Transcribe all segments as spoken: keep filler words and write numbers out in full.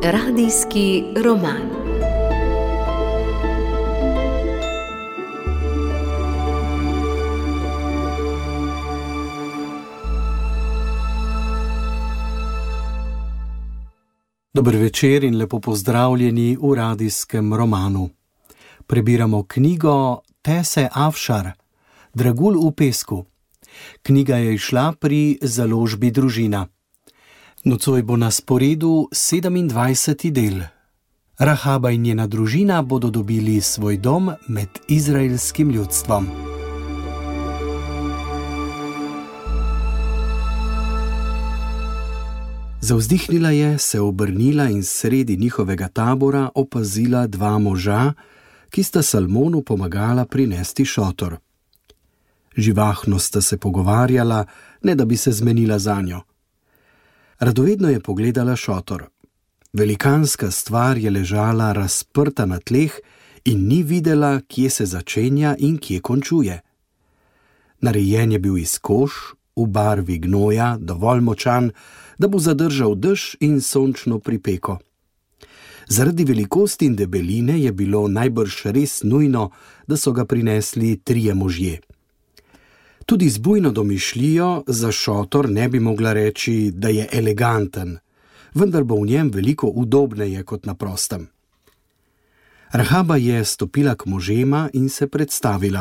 Radijski roman. Dober večer in lepo pozdravljeni v radijskem romanu. Prebiramo knjigo Tese Afšar, Dragulj v pesku. Knjiga je izšla pri založbi Družina. Nocoj bo na sporedu sedemindvajseti del. Rahaba in njena družina bodo dobili svoj dom med izraelskim ljudstvom. Zavzdihnila je, se obrnila in sredi njihovega tabora opazila dva moža, ki sta Salmonu pomagala prinesti šotor. Živahno sta se pogovarjala, ne da bi se zmenila zanjo. Radovedno je pogledala šotor. Velikanska stvar je ležala razprta na tleh in ni videla, kje se začenja in kje končuje. Narejen je bil iz kož, v barvi gnoja, dovolj močan, da bo zadržal dež in sončno pripeko. Zaradi velikosti in debeline je bilo najbrž res nujno, da so ga prinesli trije možje. Tudi z bujno domišljijo za šotor ne bi mogla reči, da je eleganten, vendar bo v njem veliko udobneje kot na prostem. Rahaba je stopila k možema in se predstavila.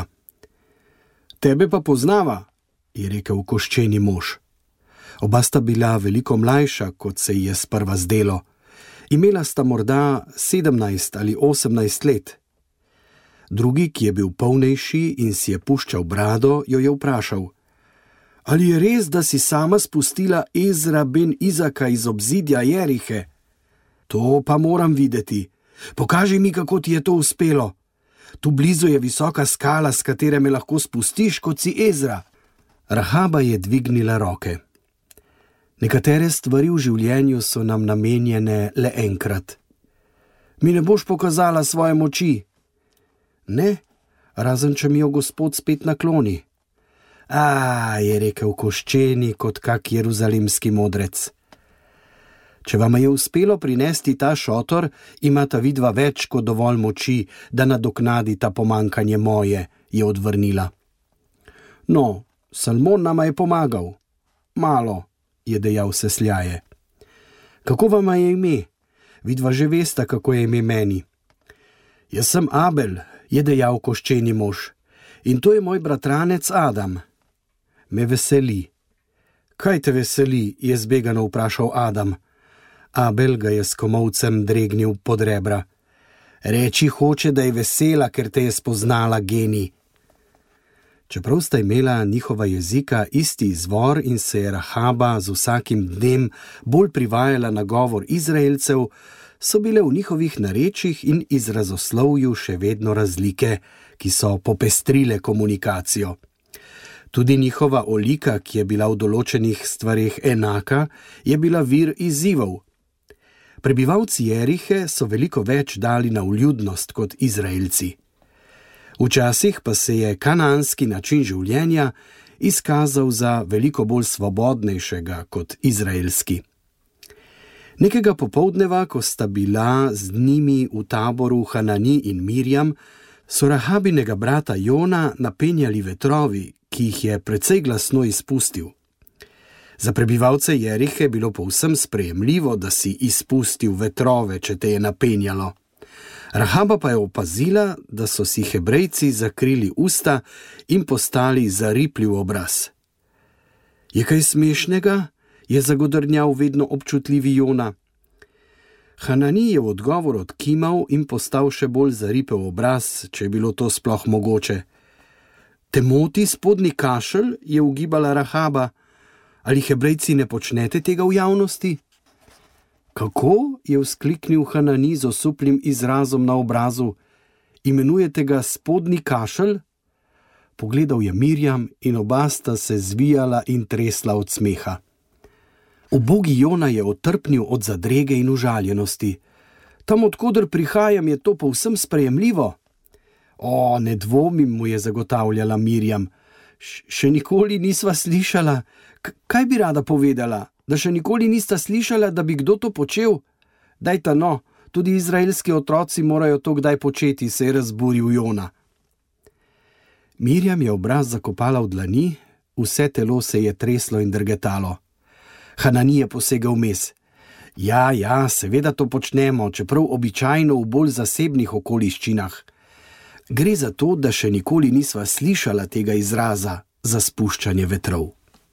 Tebe pa poznava, je rekel koščeni mož. Oba sta bila veliko mlajša, kot se ji je sprva zdelo. Imela sta morda sedemnajst ali osemnajst let. Drugi, ki je bil polnejši in si je puščal brado, jo je vprašal. Ali je res, da si sama spustila Ezra ben Izaka iz obzidja Jerihe? To pa moram videti. Pokaži mi, kako ti je to uspelo. Tu blizu je visoka skala, s katere me lahko spustiš, kot si Ezra. Rahaba je dvignila roke. Nekatere stvari v življenju so nam namenjene le enkrat. Mi ne boš pokazala svoje moči? Ne, razen če mi jo Gospod spet nakloni. A, je rekel koščeni kot kak jeruzalemski modrec. Če vama je uspelo prinesti ta šotor, imata vidva več kot dovolj moči, da nadoknadita pomankanje moje, je odvrnila. No, Salmon nama je pomagal. Malo, je dejal sesljaje. Kako vama je ime? Vidva že vesta, kako je ime meni. Jaz sem Abel, je dejal koščeni mož, in to je moj bratranec Adam. Me veseli. Kaj te veseli, je zbegano vprašal Adam. Abel ga je s komolcem dregnil pod rebra. Reči hoče, da je vesela, ker te je spoznala genij. Čeprav sta imela njihova jezika isti izvor in se je Rahaba z vsakim dnem bolj privajala na govor Izraelcev, so bile v njihovih narečjih in izrazoslovju še vedno razlike, ki so popestrile komunikacijo. Tudi njihova olika, ki je bila v določenih stvareh enaka, je bila vir izzivov. Prebivalci Jerihe so veliko več dali na vljudnost kot Izraelci. Včasih pa se je kanaanski način življenja izkazal za veliko bolj svobodnejšega kot izraelski. Nekega popoldneva, ko sta bila z njimi v taboru Hanani in Mirjam, so Rahabinega brata Jona napenjali vetrovi, ki jih je precej glasno izpustil. Za prebivalce Jerihe je bilo povsem sprejemljivo, da si izpustil vetrove, če te je napenjalo. Rahaba pa je opazila, da so si Hebrejci zakrili usta in postali zaripljiv obraz. Je kaj smešnega? Je zagodrnjal vedno občutljivi Jona. Hanani je v odgovor odkimal in postal še bolj zaripel obraz, če je bilo to sploh mogoče. Te moti spodnji kašelj, je ugibala Rahaba. Ali Hebrejci ne počnete tega v javnosti? Kako? Je vzkliknil Hanani z osuplim izrazom na obrazu. Imenujete ga spodnji kašelj? Pogledal je Mirjam in oba sta se zvijala in tresla od smeha. Ubogi Jona je otrpnil od zadrege in užaljenosti. Tam, odkoder prihajam, je to povsem sprejemljivo. O, ne dvomim, mu je zagotavljala Mirjam. Še nikoli nisva slišala. K- kaj bi rada povedala? Da še nikoli nista slišala, da bi kdo to počel? Dajta no, tudi izraelski otroci morajo to kdaj početi, se je razburil Jona. Mirjam je obraz zakopala v dlani, vse telo se je treslo in drgetalo. Hanani je posegel vmes. Ja, ja, seveda to počnemo, čeprav običajno v bolj zasebnih okoliščinah. Gre za to, da še nikoli nisva slišala tega izraza za spuščanje vetrov.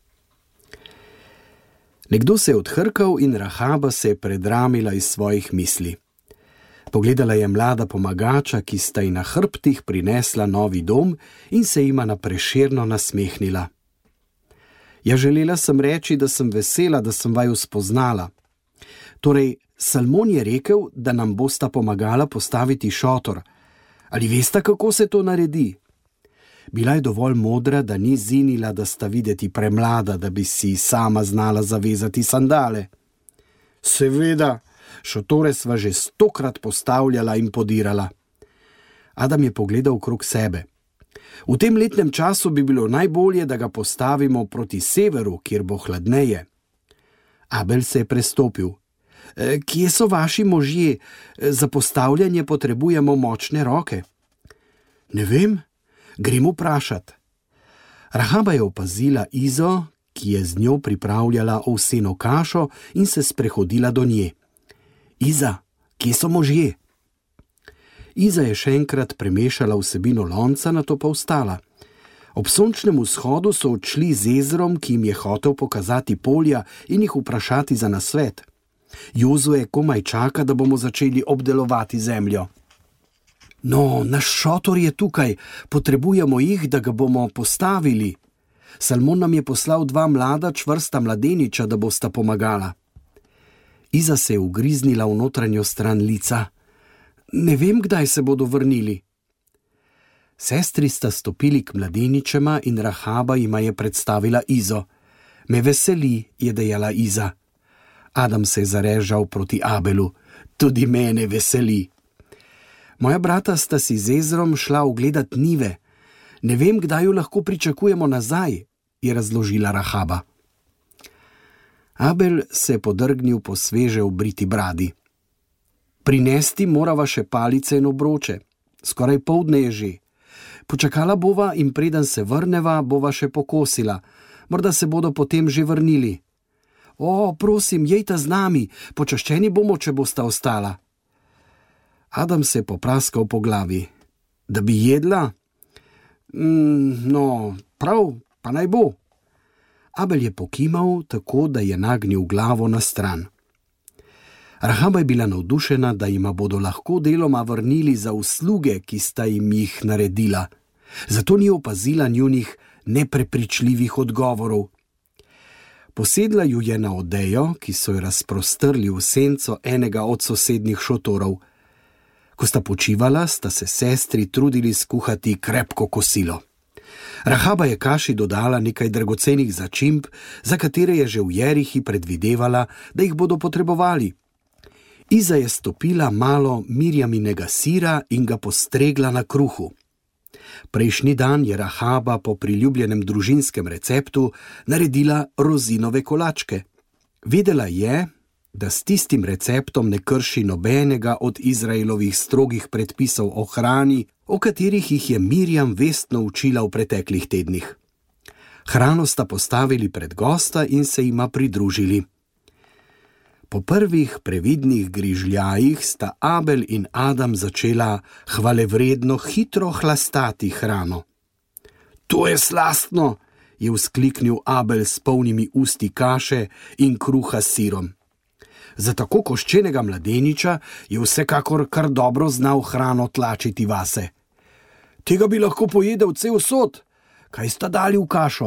Nekdo se je odhrkal in Rahaba se je predramila iz svojih misli. Pogledala je mlada pomagača, ki sta ji na hrbtih prinesla novi dom in se jima na Prešerno nasmehnila. Ja, želela sem reči, da sem vesela, da sem vaju spoznala. Torej, Salmon je rekel, da nam bosta pomagala postaviti šotor. Ali veste, kako se to naredi? Bila je dovolj modra, da ni zinila, da sta videti premlada, da bi si sama znala zavezati sandale. Seveda, šotore sva že stokrat postavljala in podirala. Adam je pogledal okrog sebe. V tem letnem času bi bilo najbolje, da ga postavimo proti severu, kjer bo hladneje. Abel se je prestopil. E, kje so vaši možje? Za postavljanje potrebujemo močne roke. Ne vem, grem vprašat. Rahaba je opazila Izo, ki je z njo pripravljala ovseno kašo in se sprehodila do nje. Iza, kje so možje? Iza je še enkrat premešala vsebino lonca, nato pa vstala. Ob sončnem vzhodu so odšli z Ezrom, ki jim je hotel pokazati polja in jih vprašati za nasvet. Jozue komaj čaka, da bomo začeli obdelovati zemljo. No, naš šotor je tukaj, potrebujemo jih, da ga bomo postavili. Salmon nam je poslal dva mlada čvrsta mladeniča, da bosta pomagala. Iza se je ugriznila v notranjo stran lica. Ne vem, kdaj se bodo vrnili. Sestri sta stopili k mladeničema in Rahaba jima je predstavila Izo. Me veseli, je dejala Iza. Adam se je zarežal proti Abelu. Tudi mene veseli. Moja brata sta si z Ezrom šla ogledat njive. Ne vem, kdaj jo lahko pričakujemo nazaj, je razložila Rahaba. Abel se je podrgnil po sveže obriti bradi. Prinesti morava še palice in obroče. Skoraj poldne je že. Počakala bova in preden se vrneva, bova še pokosila. Morda se bodo potem že vrnili. O, prosim, jejta z nami, počaščeni bomo, če bosta ostala. Adam se je popraskal po glavi. Da bi jedla? Mm, no, prav, pa naj bo. Abel je pokimal, tako da je nagnil glavo na stran. Rahaba je bila navdušena, da jima bodo lahko deloma vrnili za usluge, ki sta jim jih naredila. Zato ni opazila njunih neprepričljivih odgovorov. Posedla ju je na odejo, ki so jo razprostrli v senco enega od sosednjih šotorov. Ko sta počivala, sta se sestri trudili skuhati krepko kosilo. Rahaba je kaši dodala nekaj dragocenih začimb, za katere je že v Jerihi predvidevala, da jih bodo potrebovali. Iza je stopila malo Mirjaminega sira in ga postregla na kruhu. Prejšnji dan je Rahaba po priljubljenem družinskem receptu naredila rozinove kolačke. Vedela je, da s tistim receptom ne krši nobenega od Izraelovih strogih predpisov o hrani, o katerih jih je Mirjam vestno učila v preteklih tednih. Hrano sta postavili pred gosta in se jima pridružili. Po prvih previdnih grižljajih sta Abel in Adam začela hvalevredno hitro hlastati hrano. To je slastno, je vzkliknil Abel s polnimi usti kaše in kruha s sirom. Za tako koščenega mladeniča je vsekakor kar dobro znal hrano tlačiti vase. Tega bi lahko pojedel cel sod. Kaj sta dali v kašo?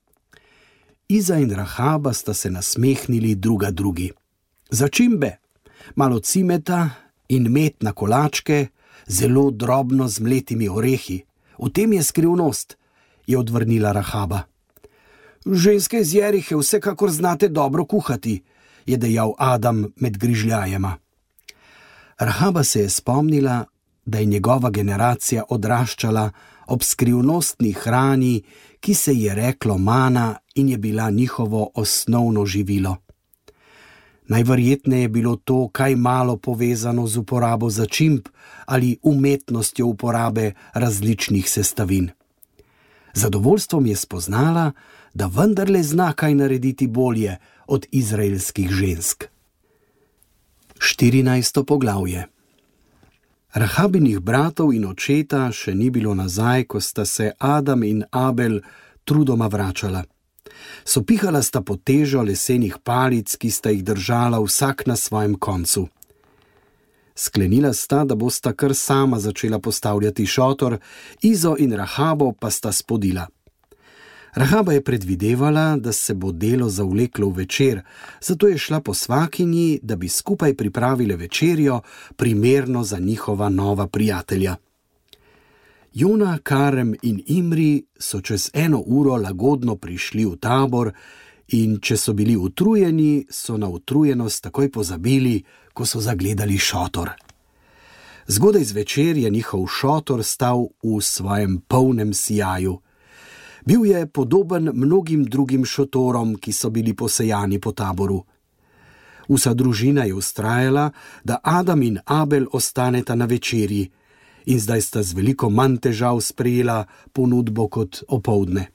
Iza in Rahaba sta se nasmehnili druga drugi. Začimbe, malo cimeta in med na kolačke, zelo drobno z mletimi orehi. V tem je skrivnost, je odvrnila Rahaba. Ženske iz Jerihe vsekakor znate dobro kuhati, je dejal Adam med grižljajema. Rahaba se je spomnila, da je njegova generacija odraščala ob skrivnostni hrani, ki se je reklo mana in je bila njihovo osnovno živilo. Najverjetneje je bilo to kaj malo povezano z uporabo začimb ali umetnostjo uporabe različnih sestavin. Zadovoljstvom je spoznala, da vendarle zna kaj narediti bolje od izraelskih žensk. štirinajsto poglavje. Rahabinih bratov in očeta še ni bilo nazaj, ko sta se Adam in Abel trudoma vračala. Sopihala sta pod težo lesenih palic, ki sta jih držala vsak na svojem koncu. Sklenila sta, da bosta kar sama začela postavljati šotor, Izo in Rahabo pa sta spodila. Rahaba je predvidevala, da se bo delo zavleklo v večer, zato je šla po svakinji, da bi skupaj pripravile večerjo, primerno za njihova nova prijatelja. Jona, Karem in Imri so čez eno uro lagodno prišli v tabor in če so bili utrujeni, so na utrujenost takoj pozabili, ko so zagledali šotor. Zgodaj zvečer je njihov šotor stal v svojem polnem sijaju. Bil je podoben mnogim drugim šotorom, ki so bili posejani po taboru. Vsa družina je vztrajala, da Adam in Abel ostaneta na večerji, in zdaj sta z veliko manj težav sprejela ponudbo kot opoldne.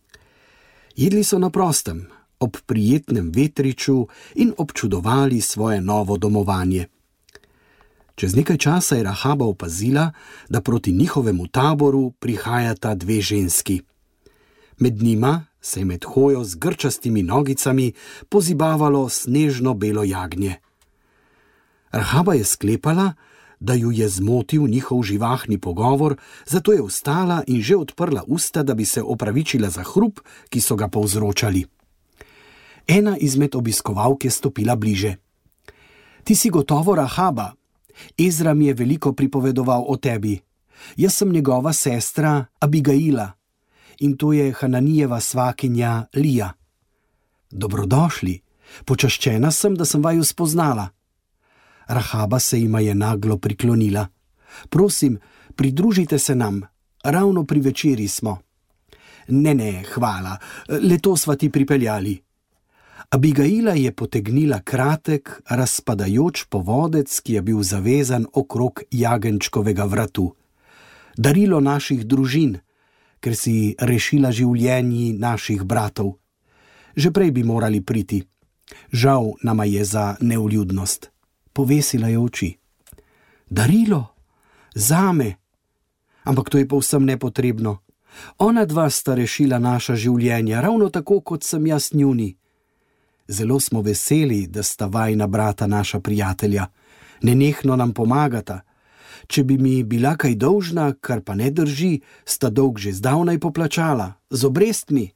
Jedli so na prostem, ob prijetnem vetriču in občudovali svoje novo domovanje. Čez nekaj časa je Rahaba opazila, da proti njihovemu taboru prihajata dve ženski. Med njima se je med hojo z grčastimi nogicami pozibavalo snežno belo jagnje. Rahaba je sklepala, da ju je zmotil njihov živahni pogovor, zato je vstala in že odprla usta, da bi se opravičila za hrup, ki so ga povzročali. Ena izmed obiskovalk je stopila bliže. Ti si gotovo Rahaba. Ezra mi je veliko pripovedoval o tebi. Jaz sem njegova sestra Abigaila in to je Hananijeva svakinja Lija. Dobrodošli, počaščena sem, da sem vaju spoznala. Rahaba se jima je naglo priklonila. Prosim, pridružite se nam, ravno pri večeri smo. Ne, ne, hvala, le to sva ti pripeljali. Abigaila je potegnila kratek, razpadajoč povodec, ki je bil zavezan okrog jagenčkovega vratu. Darilo naših družin, ker si rešila življenji naših bratov. Že prej bi morali priti. Žal nama je za nevljudnost. Povesila je oči. Darilo? Zame? Ampak to je povsem nepotrebno. Ona dva sta rešila naša življenja, ravno tako, kot sem jaz njuni. Zelo smo veseli, da sta vajina brata naša prijatelja. Nenehno nam pomagata. Če bi mi bila kaj dolžna, kar pa ne drži, sta dolg že zdavnaj poplačala, z obrestmi.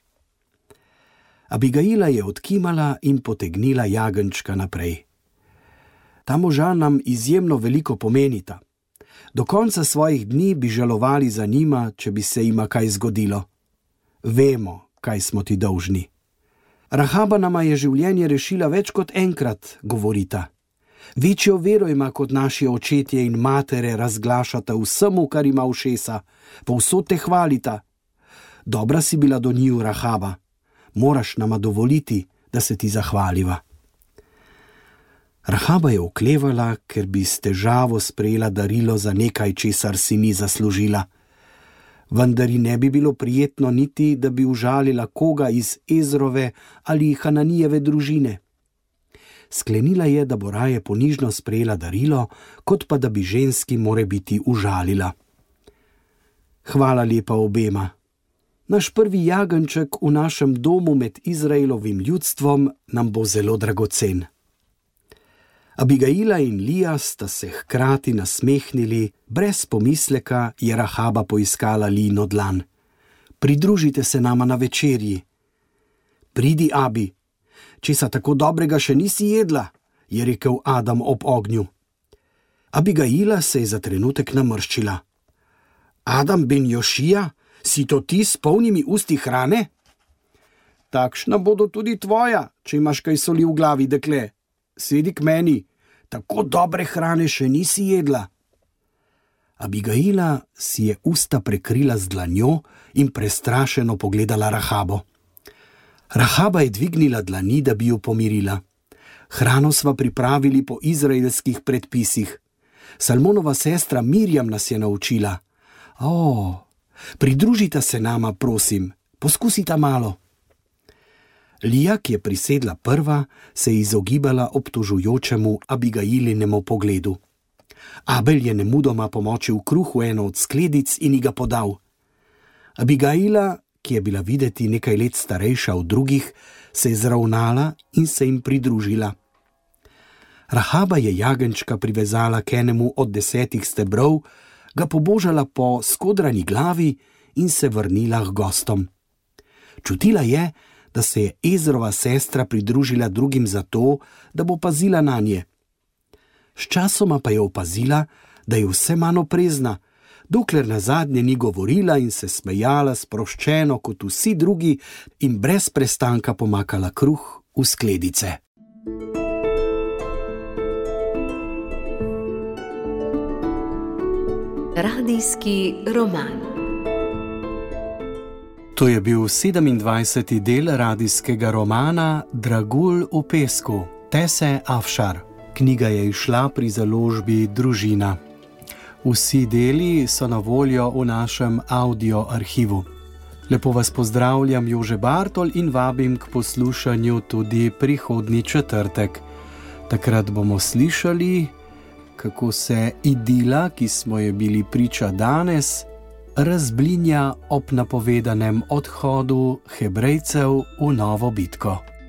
Abigaila je odkimala in potegnila jagenčka naprej. Ta moža nam izjemno veliko pomenita. Do konca svojih dni bi žalovali za njima, če bi se jima kaj zgodilo. Vemo, kaj smo ti dolžni. Rahaba nama je življenje rešila več kot enkrat, govorita. Večjo vero ima kot naši očetje in matere razglašata vsemu, kar ima ušesa, povsod te hvalita. Dobra si bila do njiju, Rahaba. Moraš nama dovoliti, da se ti zahvaliva. Rahaba je oklevala, ker bi s težavo sprejela darilo za nekaj, česar si ni zaslužila. Vendar ji ne bi bilo prijetno niti, da bi užalila koga iz Ezrove ali Hananijeve družine. Sklenila je, da bo raje ponižno sprejela darilo, kot pa da bi ženski morebiti užalila. Hvala lepa obema. Naš prvi jagenček v našem domu med Izraelovim ljudstvom nam bo zelo dragocen. Abigaila in Lija sta se hkrati nasmehnili, brez pomisleka je Rahaba poiskala Lijino dlan. Pridružite se nama na večerji. Pridi, Abi, česa tako dobrega še nisi jedla, je rekel Adam ob ognju. Abigaila se je za trenutek namrščila. Adam ben Jošija, si to ti s polnimi usti hrane? Takšna bodo tudi tvoja, če imaš kaj soli v glavi, dekle. Sedi k meni, tako dobre hrane še nisi jedla. Abigaila si je usta prekrila z dlanjo in prestrašeno pogledala Rahabo. Rahaba je dvignila dlani, da bi jo pomirila. Hrano sva pripravili po izraelskih predpisih. Salmonova sestra Mirjam nas je naučila. O, pridružita se nama, prosim, poskusita malo. Lija, ki je prisedla prva, se je izogibala obtožujočemu Abigailinemu pogledu. Abel je nemudoma pomočil kruh v eno od skledic in ji ga podal. Abigaila, ki je bila videti nekaj let starejša od drugih, se je zravnala in se jim pridružila. Rahaba je jagenjčka privezala k enemu od desetih stebrov, ga pobožala po skodrani glavi in se vrnila k gostom. Čutila je, da se je Ezrova sestra pridružila drugim zato, da bo pazila nanje. Sčasoma pa je opazila, da je vse manj oprezna, dokler nazadnje ni govorila in se smejala sproščeno kot vsi drugi in brez prestanka pomakala kruh v skledice. Radijski roman. To je bil sedemindvajseti del radijskega romana Dragulj v pesku, Tese Afšar. Knjiga je izšla pri založbi Družina. Vsi deli so na voljo v našem audio arhivu. Lepo vas pozdravljam, Jože Bartol, in vabim k poslušanju tudi prihodnji četrtek. Takrat bomo slišali, kako se idila, ki smo je bili priča danes, razblinja ob napovedanem odhodu Hebrejcev v novo bitko.